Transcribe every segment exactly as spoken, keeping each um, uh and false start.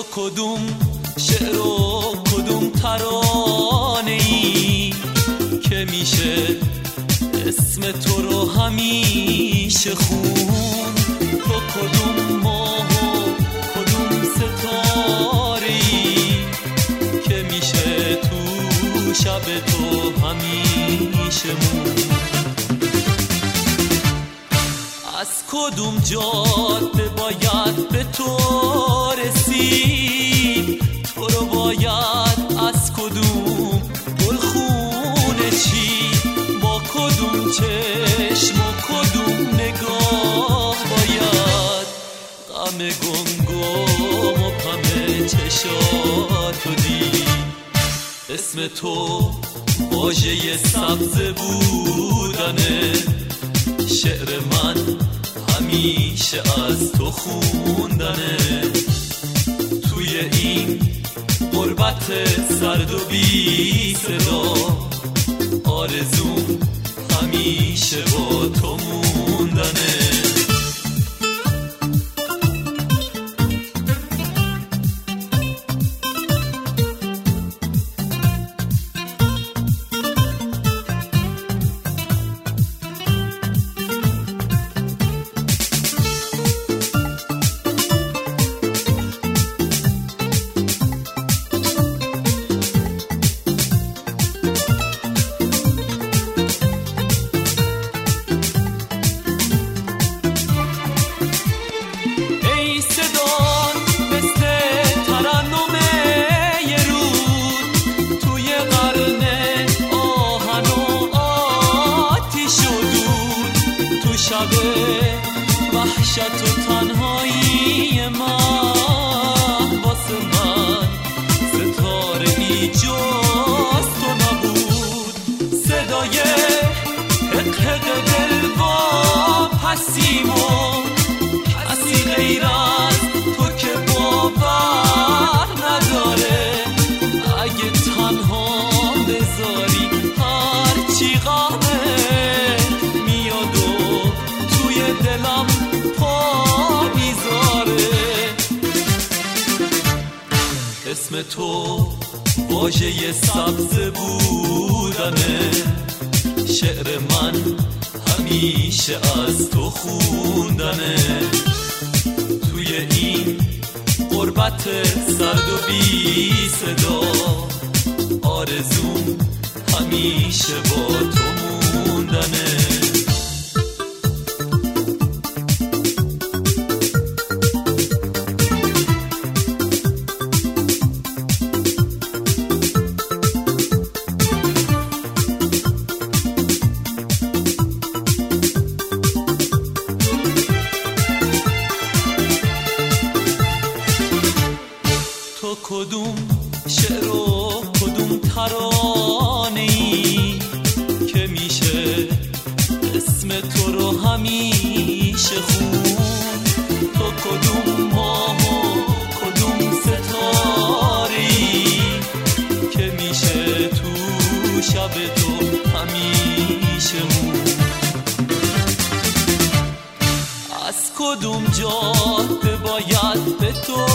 کدوم شعر و کدوم ترانه ای که میشه اسم تو رو همیشه خون؟ تو کدوم ماه و کدوم ستاره ای که میشه تو شب تو همیشه مون؟ از کدوم جاده باید به تو رسید؟ تو رو باید از کدوم گلخونه چید؟ با کدوم چشم و کدوم نگاه باید غم گمگم و غم چشاتو دید؟ اسم تو واژه سبز بودنه، شعر من همیشه از تو خوندنه. توی این غربت سرد و بی صدا آرزوم همیشه با تو موندنه. شب وحشت و تنهایی من واسه من ستاره ای جز تو نبود. صدای حق حق دل با پسیم و پسی غیر از تو که باور نداره. اگه تنها بذاری هرچی غمه میاد و دلم پا میذاره. اسم تو واژه سبز بودنه، شعر من همیشه از تو خوندنه. توی این غربت سرد و بی صدا آرزوم همیشه با تو موندنه. تو کدوم شعر و کدوم ترانه ای که میشه اسم تو رو همیشه خون؟ تو کدوم ماه و کدوم ستاره ای که میشه تو شب تو همیشه مون؟ از کدوم جاده باید به تو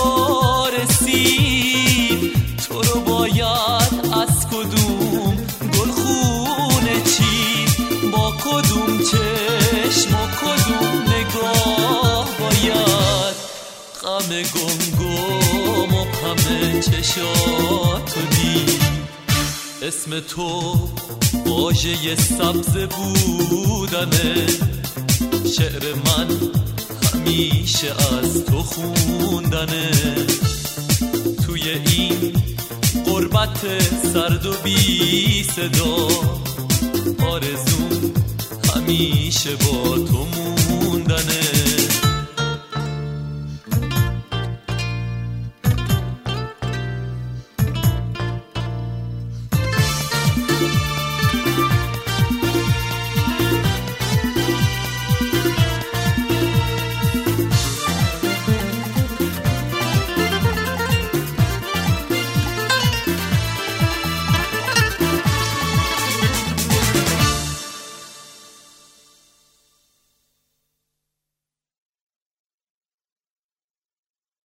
رسید؟ تو رو باید از کدوم گلخونه چید؟ با کدوم چشم و کدوم نگاه باید غم گمگم و غم چشاتو دید؟ اسم تو واژه سبز بودنه، شعر من همیشه از تو خوندنه. توی این غربت سرد و بی صدا آرزوم همیشه با تو موندنه.